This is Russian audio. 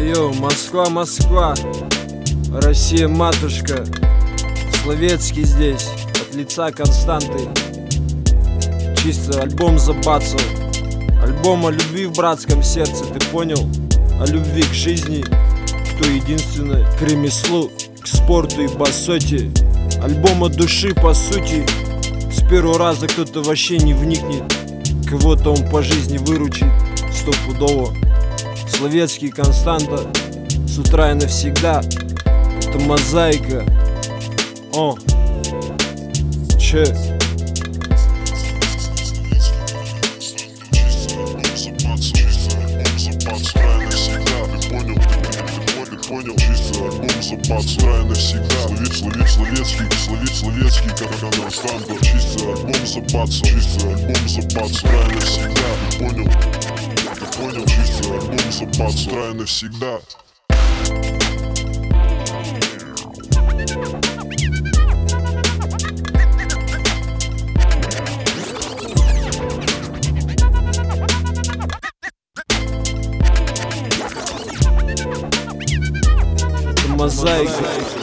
Йоу, Москва, Москва, Россия, матушка, Словецкий здесь, от лица Константы. Чисто альбом забацал, альбом о любви в братском сердце, ты понял? О любви к жизни, к той единственной, к ремеслу, к спорту и басоте. Альбом от души, по сути. С первого раза кто-то вообще не вникнет, кого-то он по жизни выручит стопудово. Словецкий, Константа, с утра и навсегда. Это мозаика. О, че? Понял, чисто альбом запасная навсегда. Словецкий, как Константа. Чисто альбом запасная навсегда. Ты понял, чисто альбом запасная навсегда. Мозаика.